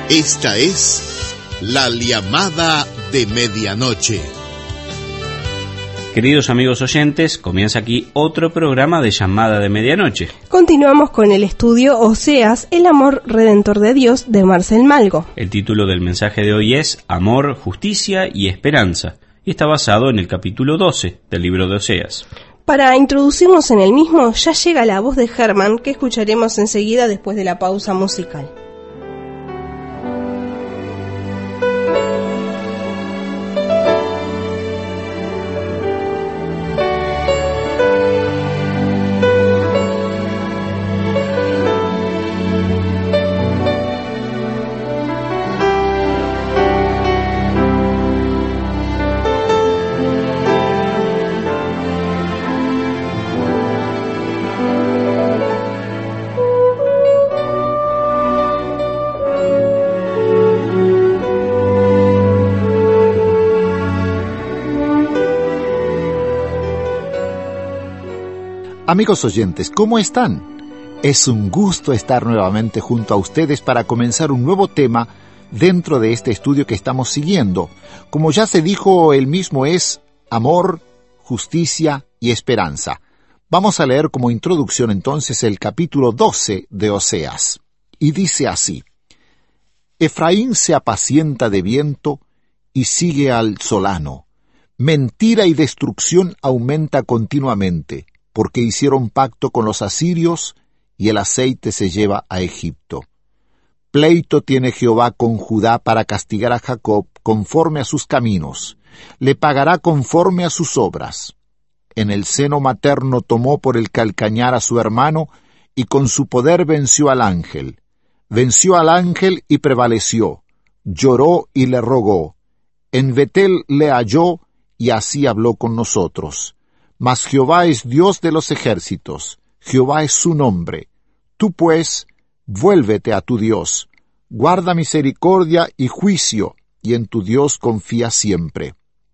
Esta es la llamada de medianoche. Queridos amigos oyentes, comienza aquí otro programa de Llamada de Medianoche. Continuamos con el estudio Oseas, el amor redentor de Dios, de Marcel Malgo. El título del mensaje de hoy es Amor, Justicia y Esperanza, y está basado en el capítulo 12 del libro de Oseas. Para introducirnos en el mismo, ya llega la voz de Germán, que escucharemos enseguida después de la pausa musical. Amigos oyentes, ¿cómo están? Es un gusto estar nuevamente junto a ustedes para comenzar un nuevo tema dentro de este estudio que estamos siguiendo. Como ya se dijo, el mismo es amor, justicia y esperanza. Vamos a leer como introducción entonces el capítulo 12 de Oseas. Y dice así: Efraín se apacienta de viento y sigue al solano. Mentira y destrucción aumenta continuamente, porque hicieron pacto con los asirios, y el aceite se lleva a Egipto. Pleito tiene Jehová con Judá para castigar a Jacob conforme a sus caminos, le pagará conforme a sus obras. En el seno materno tomó por el calcañar a su hermano, y con su poder venció al ángel. Venció al ángel y prevaleció, lloró y le rogó. En Betel le halló, y así habló con nosotros. Mas Jehová es Dios de los ejércitos, Jehová es su nombre. Tú pues, vuélvete a tu Dios, guarda misericordia y juicio, y en tu Dios confía siempre.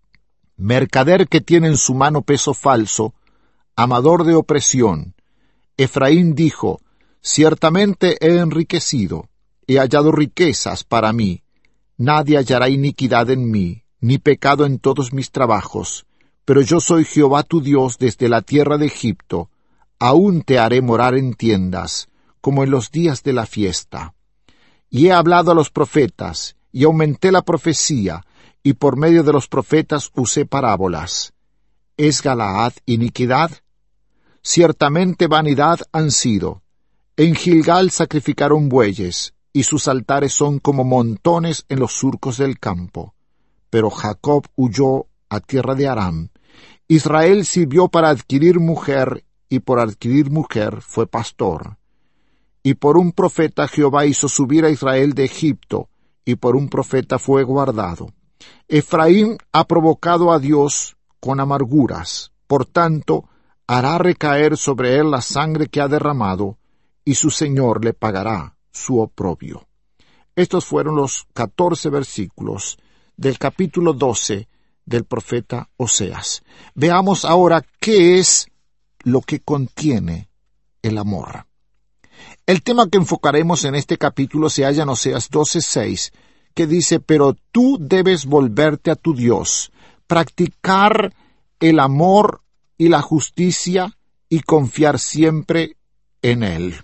Mercader que tiene en su mano peso falso, amador de opresión. Efraín dijo: ciertamente he enriquecido, he hallado riquezas para mí. Nadie hallará iniquidad en mí, ni pecado en todos mis trabajos. Pero yo soy Jehová tu Dios desde la tierra de Egipto. Aún te haré morar en tiendas, como en los días de la fiesta. Y he hablado a los profetas, y aumenté la profecía, y por medio de los profetas usé parábolas. ¿Es Galaad iniquidad? Ciertamente vanidad han sido. En Gilgal sacrificaron bueyes, y sus altares son como montones en los surcos del campo. Pero Jacob huyó a tierra de Aram. Israel sirvió para adquirir mujer, y por adquirir mujer fue pastor. Y por un profeta Jehová hizo subir a Israel de Egipto, y por un profeta fue guardado. Efraín ha provocado a Dios con amarguras, por tanto, hará recaer sobre él la sangre que ha derramado, y su Señor le pagará su oprobio. Estos fueron los 14 versículos del capítulo 12 del profeta Oseas. Veamos ahora qué es lo que contiene el amor. El tema que enfocaremos en este capítulo se halla en Oseas 12:6, que dice: pero tú debes volverte a tu Dios, practicar el amor y la justicia y confiar siempre en Él.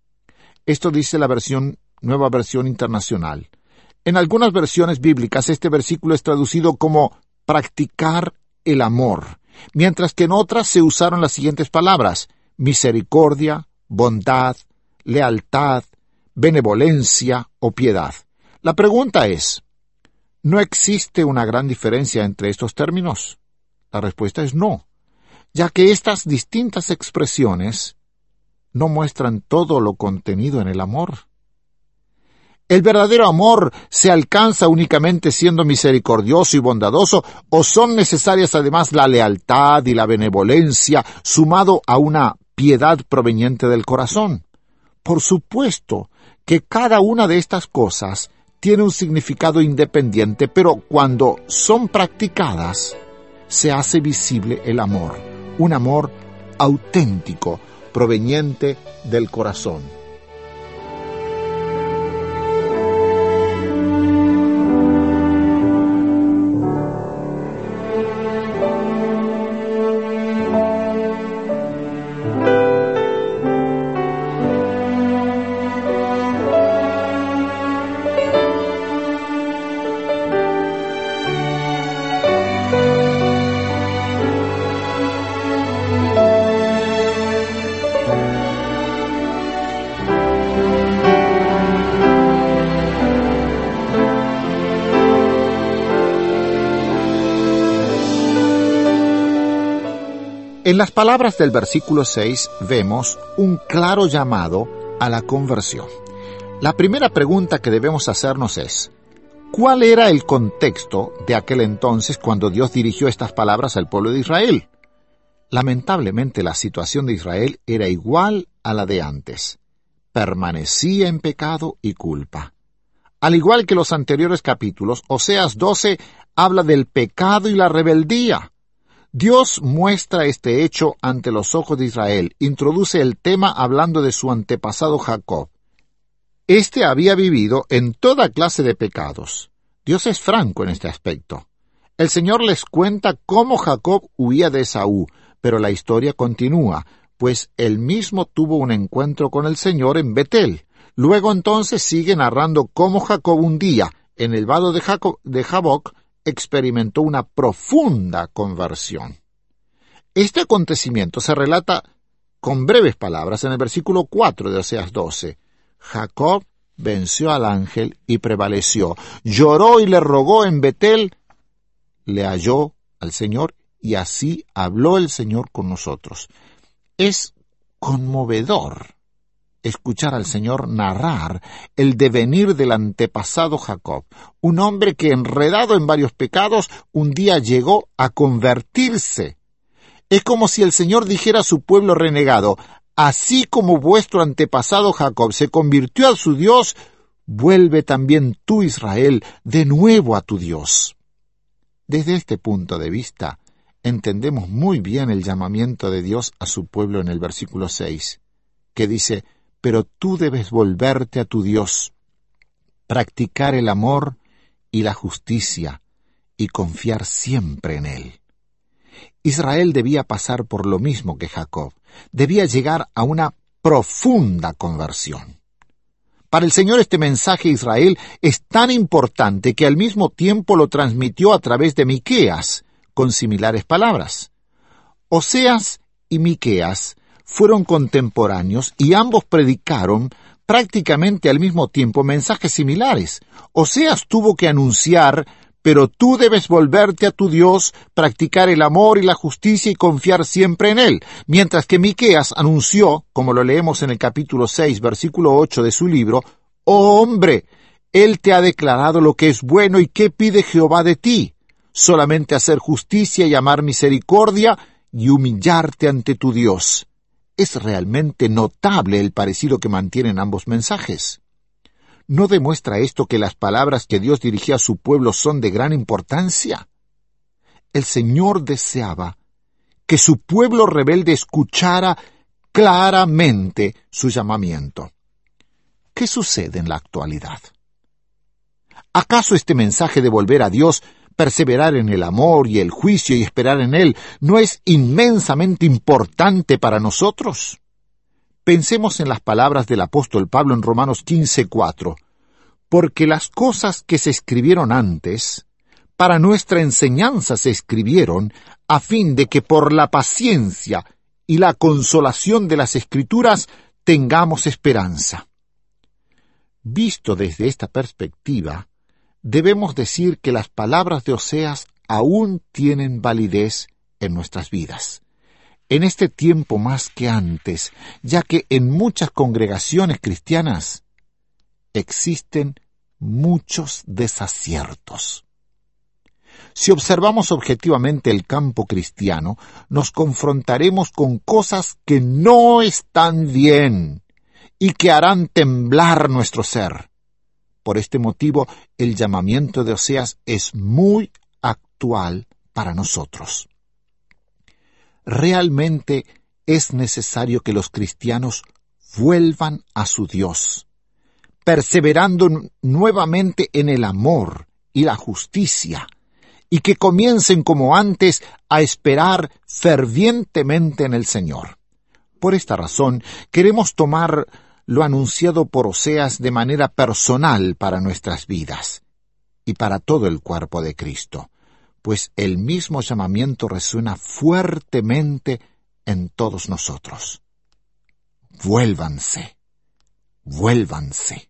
Esto dice la Nueva Versión Internacional. En algunas versiones bíblicas este versículo es traducido como practicar el amor, mientras que en otras se usaron las siguientes palabras: misericordia, bondad, lealtad, benevolencia o piedad. La pregunta es: ¿no existe una gran diferencia entre estos términos? La respuesta es no, ya que estas distintas expresiones no muestran todo lo contenido en el amor. ¿El verdadero amor se alcanza únicamente siendo misericordioso y bondadoso, o son necesarias además la lealtad y la benevolencia, sumado a una piedad proveniente del corazón? Por supuesto que cada una de estas cosas tiene un significado independiente, pero cuando son practicadas, se hace visible el amor, un amor auténtico, proveniente del corazón. En las palabras del versículo 6 vemos un claro llamado a la conversión. La primera pregunta que debemos hacernos es: ¿cuál era el contexto de aquel entonces cuando Dios dirigió estas palabras al pueblo de Israel? Lamentablemente, la situación de Israel era igual a la de antes. Permanecía en pecado y culpa. Al igual que los anteriores capítulos, Oseas 12 habla del pecado y la rebeldía. Dios muestra este hecho ante los ojos de Israel, introduce el tema hablando de su antepasado Jacob. Este había vivido en toda clase de pecados. Dios es franco en este aspecto. El Señor les cuenta cómo Jacob huía de Esaú, pero la historia continúa, pues él mismo tuvo un encuentro con el Señor en Betel. Luego entonces sigue narrando cómo Jacob un día, en el vado de Jaboc, experimentó una profunda conversión. Este acontecimiento se relata con breves palabras en el versículo 4 de Oseas 12. Jacob venció al ángel y prevaleció. Lloró y le rogó en Betel. Le halló al Señor y así habló el Señor con nosotros. Es conmovedor escuchar al Señor narrar el devenir del antepasado Jacob, un hombre que, enredado en varios pecados, un día llegó a convertirse. Es como si el Señor dijera a su pueblo renegado: así como vuestro antepasado Jacob se convirtió a su Dios, vuelve también tú, Israel, de nuevo a tu Dios. Desde este punto de vista, entendemos muy bien el llamamiento de Dios a su pueblo en el versículo 6, que dice: pero tú debes volverte a tu Dios, practicar el amor y la justicia, y confiar siempre en Él. Israel debía pasar por lo mismo que Jacob, debía llegar a una profunda conversión. Para el Señor este mensaje a Israel es tan importante que al mismo tiempo lo transmitió a través de Miqueas, con similares palabras. Oseas y Miqueas fueron contemporáneos y ambos predicaron prácticamente al mismo tiempo mensajes similares. Oseas tuvo que anunciar: pero tú debes volverte a tu Dios, practicar el amor y la justicia y confiar siempre en Él. Mientras que Miqueas anunció, como lo leemos en el capítulo 6, versículo 8 de su libro: «Oh hombre, Él te ha declarado lo que es bueno y qué pide Jehová de ti, solamente hacer justicia y amar misericordia y humillarte ante tu Dios». Es realmente notable el parecido que mantienen ambos mensajes. ¿No demuestra esto que las palabras que Dios dirigía a su pueblo son de gran importancia? El Señor deseaba que su pueblo rebelde escuchara claramente su llamamiento. ¿Qué sucede en la actualidad? ¿Acaso este mensaje de volver a Dios, perseverar en el amor y el juicio y esperar en Él, no es inmensamente importante para nosotros? Pensemos en las palabras del apóstol Pablo en Romanos 15:4. Porque las cosas que se escribieron antes, para nuestra enseñanza se escribieron, a fin de que por la paciencia y la consolación de las Escrituras tengamos esperanza. Visto desde esta perspectiva, debemos decir que las palabras de Oseas aún tienen validez en nuestras vidas. En este tiempo más que antes, ya que en muchas congregaciones cristianas existen muchos desaciertos. Si observamos objetivamente el campo cristiano, nos confrontaremos con cosas que no están bien y que harán temblar nuestro ser. Por este motivo, el llamamiento de Oseas es muy actual para nosotros. Realmente es necesario que los cristianos vuelvan a su Dios, perseverando nuevamente en el amor y la justicia, y que comiencen como antes a esperar fervientemente en el Señor. Por esta razón, queremos tomar lo anunciado por Oseas de manera personal para nuestras vidas y para todo el cuerpo de Cristo, pues el mismo llamamiento resuena fuertemente en todos nosotros. Vuélvanse, vuélvanse.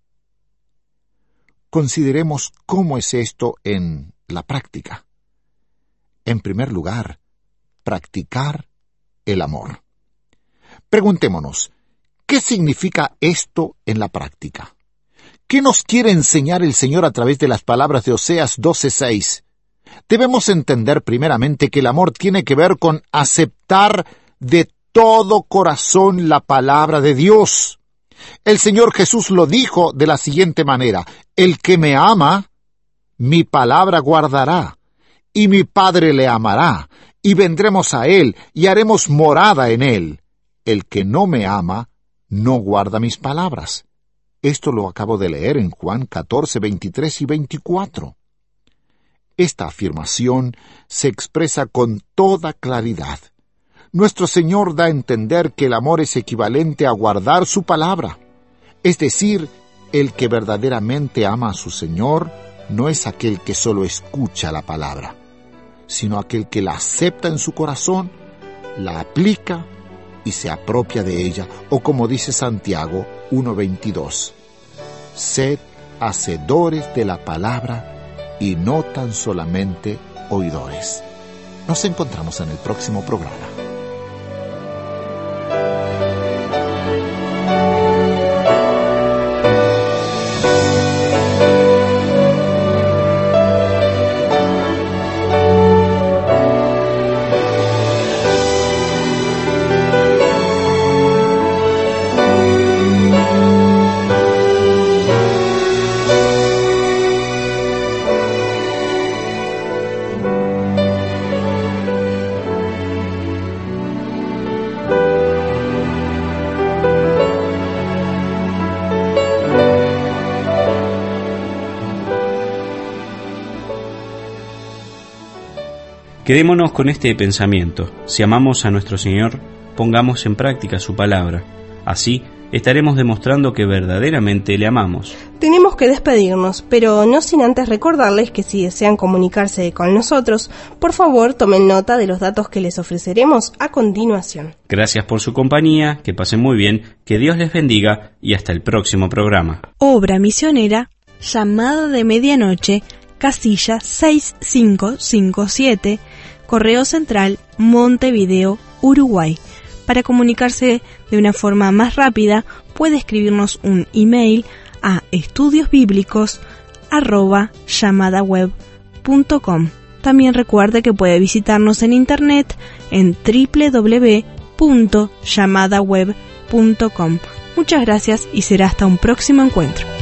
Consideremos cómo es esto en la práctica. En primer lugar, practicar el amor. Preguntémonos, ¿qué significa esto en la práctica? ¿Qué nos quiere enseñar el Señor a través de las palabras de Oseas 12:6? Debemos entender primeramente que el amor tiene que ver con aceptar de todo corazón la palabra de Dios. El Señor Jesús lo dijo de la siguiente manera: el que me ama, mi palabra guardará, y mi Padre le amará, y vendremos a él, y haremos morada en él. El que no me ama, no guarda mis palabras. Esto lo acabo de leer en Juan 14, 23 y 24. Esta afirmación se expresa con toda claridad. Nuestro Señor da a entender que el amor es equivalente a guardar su palabra. Es decir, el que verdaderamente ama a su Señor no es aquel que solo escucha la palabra, sino aquel que la acepta en su corazón, la aplica y se apropia de ella, o como dice Santiago 1:22, sed hacedores de la palabra y no tan solamente oidores. Nos encontramos en el próximo programa. Quedémonos con este pensamiento: si amamos a nuestro Señor, pongamos en práctica su palabra. Así estaremos demostrando que verdaderamente le amamos. Tenemos que despedirnos, pero no sin antes recordarles que si desean comunicarse con nosotros, por favor tomen nota de los datos que les ofreceremos a continuación. Gracias por su compañía, que pasen muy bien, que Dios les bendiga y hasta el próximo programa. Obra misionera, Llamada de Medianoche, casilla 6557, Correo Central, Montevideo, Uruguay. Para comunicarse de una forma más rápida, puede escribirnos un email a estudiosbiblicos@llamadaweb.com. También recuerde que puede visitarnos en internet en www.llamadaweb.com. Muchas gracias y será hasta un próximo encuentro.